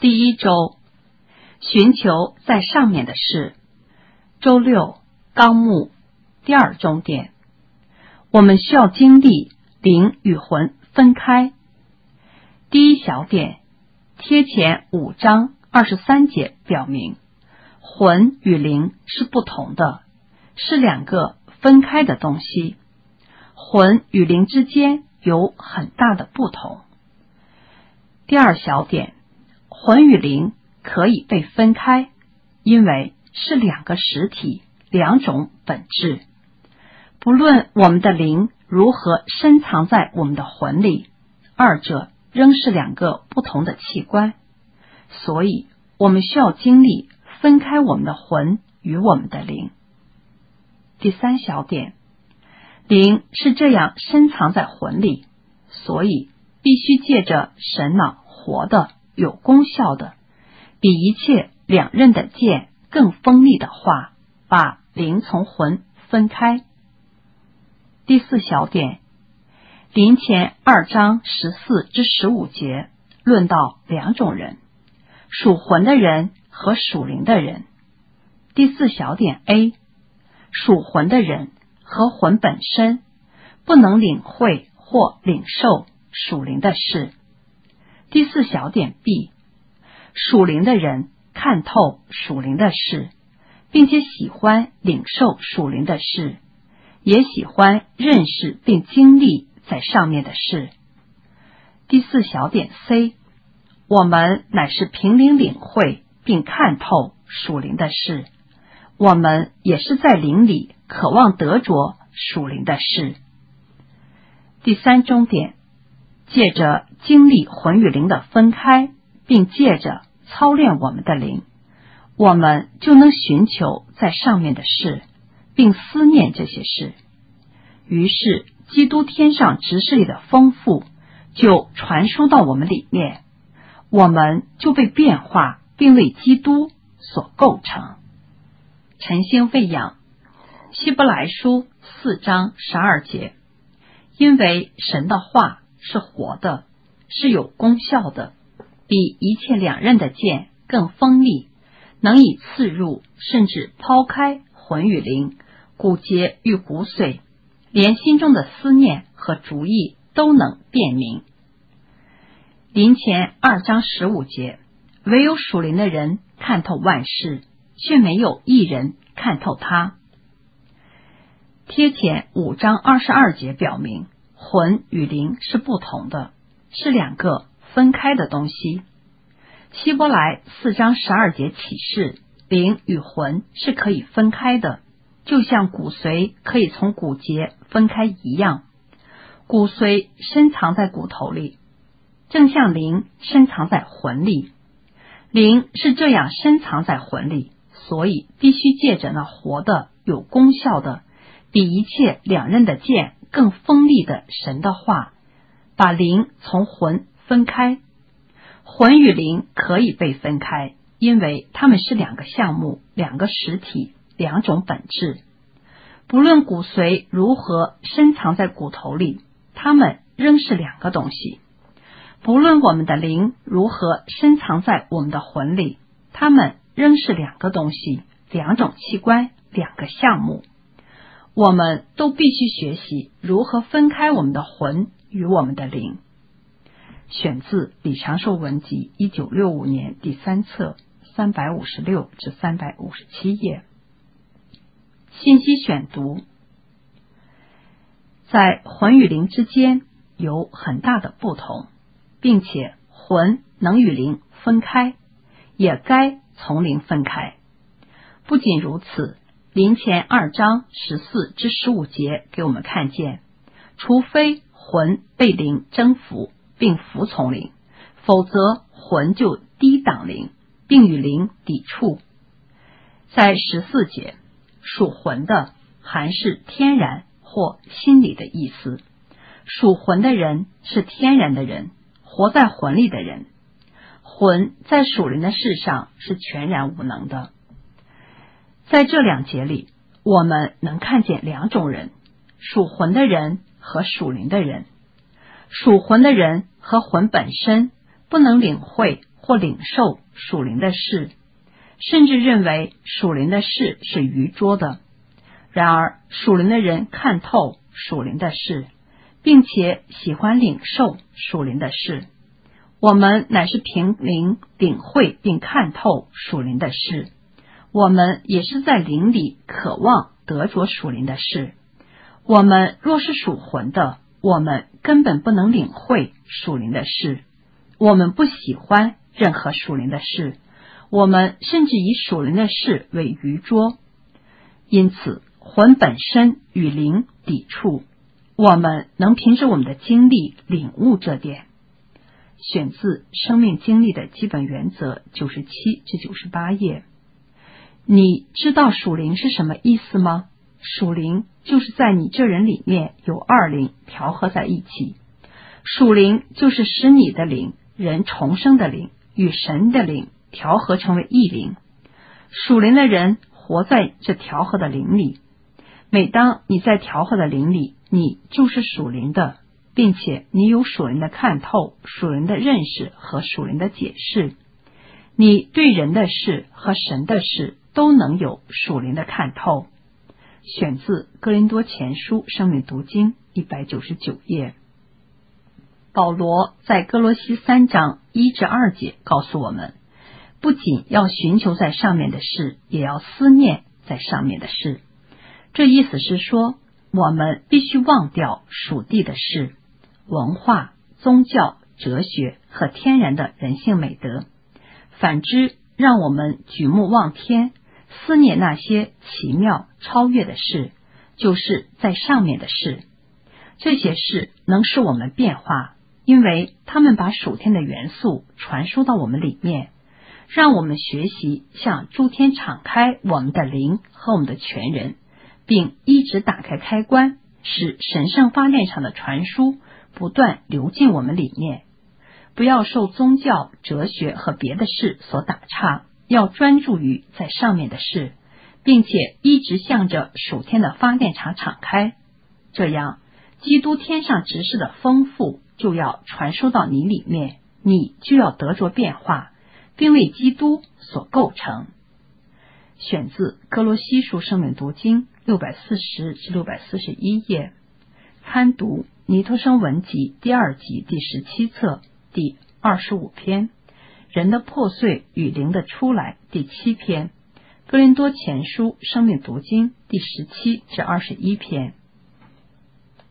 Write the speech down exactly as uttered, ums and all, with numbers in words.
第一周，寻求在上面的事。周六，纲目第二重点，我们需要经历灵与魂分开。第一小点，贴前五章二十三节表明，魂与灵是不同的，是两个分开的东西。魂与灵之间有很大的不同。第二小点，魂与灵可以被分开，因为是两个实体，两种本质。不论我们的灵如何深藏在我们的魂里，二者仍是两个不同的器官，所以我们需要经历分开我们的魂与我们的灵。第三小点，灵是这样深藏在魂里，所以必须借着神脑活的、有功效的、比一切两刃的剑更锋利的话，把灵从魂分开。第四小点，林前二章十四至十五节论到两种人，属魂的人和属灵的人。第四小点 A， 属魂的人和魂本身不能领会或领受属灵的事。第四小点 B， 属灵的人看透属灵的事，并且喜欢领受属灵的事，也喜欢认识并经历在上面的事。第四小点 C， 我们乃是凭灵领会并看透属灵的事，我们也是在灵里渴望得着属灵的事。第三重点，借着经历魂与灵的分开，并借着操练我们的灵，我们就能寻求在上面的事，并思念这些事。于是基督天上执事里的丰富就传输到我们里面，我们就被变化并为基督所构成。晨星喂养，希伯来书四章十二节，因为神的话是活的，是有功效的，比一切两刃的剑更锋利，能以刺入，甚至抛开魂与灵、骨节与骨髓，连心中的思念和主意都能辨明。林前二章十五节，唯有属灵的人看透万事，却没有一人看透他。贴前五章二十二节表明，魂与灵是不同的，是两个分开的东西。希伯来四章十二节启示，灵与魂是可以分开的，就像骨髓可以从骨节分开一样。骨髓深藏在骨头里，正像灵深藏在魂里。灵是这样深藏在魂里，所以必须借着那活的、有功效的、比一切两刃的剑更锋利的神的话，把灵从魂分开。魂与灵可以被分开，因为它们是两个项目，两个实体，两种本质。不论骨髓如何深藏在骨头里，它们仍是两个东西。不论我们的灵如何深藏在我们的魂里，它们仍是两个东西，两种器官，两个项目。我们都必须学习如何分开我们的魂与我们的灵。选自李长寿文集一九六五年第三册三百五十六至三百五十七页。信息选读，在魂与灵之间有很大的不同，并且魂能与灵分开，也该从灵分开。不仅如此，林前二章十四至十五节给我们看见，除非魂被灵征服并服从灵，否则魂就抵挡灵，并与灵抵触。在十四节，属魂的含是天然或心理的意思，属魂的人是天然的人，活在魂里的人。魂在属灵的事上是全然无能的。在这两节里，我们能看见两种人，属魂的人和属灵的人。属魂的人和魂本身不能领会或领受属灵的事，甚至认为属灵的事是愚拙的。然而属灵的人看透属灵的事，并且喜欢领受属灵的事。我们乃是凭灵领会并看透属灵的事，我们也是在灵里渴望得着属灵的事。我们若是属魂的，我们根本不能领会属灵的事，我们不喜欢任何属灵的事，我们甚至以属灵的事为愚拙。因此魂本身与灵抵触，我们能凭着我们的经历领悟这点。选自生命经历的基本原则九十七至九十八页。你知道属灵是什么意思吗？属灵就是在你这人里面有二灵调和在一起，属灵就是使你的灵，人重生的灵，与神的灵调和成为一灵。属灵的人活在这调和的灵里，每当你在调和的灵里，你就是属灵的，并且你有属灵的看透、属灵的认识和属灵的解释。你对人的事和神的事都能有属灵的看透。选自哥林多前书生命读经一百九十九页。保罗在哥罗西三章一至二节告诉我们，不仅要寻求在上面的事，也要思念在上面的事。这意思是说，我们必须忘掉属地的事，文化、宗教、哲学和天然的人性美德。反之，让我们举目望天，思念那些奇妙超越的事，就是在上面的事。这些事能使我们变化，因为他们把属天的元素传输到我们里面，让我们学习向诸天敞开我们的灵和我们的全人，并一直打开开关，使神圣发电场的传输不断流进我们里面。不要受宗教、哲学和别的事所打岔，要专注于在上面的事，并且一直向着属天的发电场敞开。这样，基督天上执事的丰富就要传输到你里面，你就要得着变化，并为基督所构成。选自哥罗西书生命读经六百四十至六百四十一页，刊读尼托生文集第二集第十七册第二十五篇，人的破碎与灵的出来第七篇，哥林多前书生命读经第十七至二十一篇。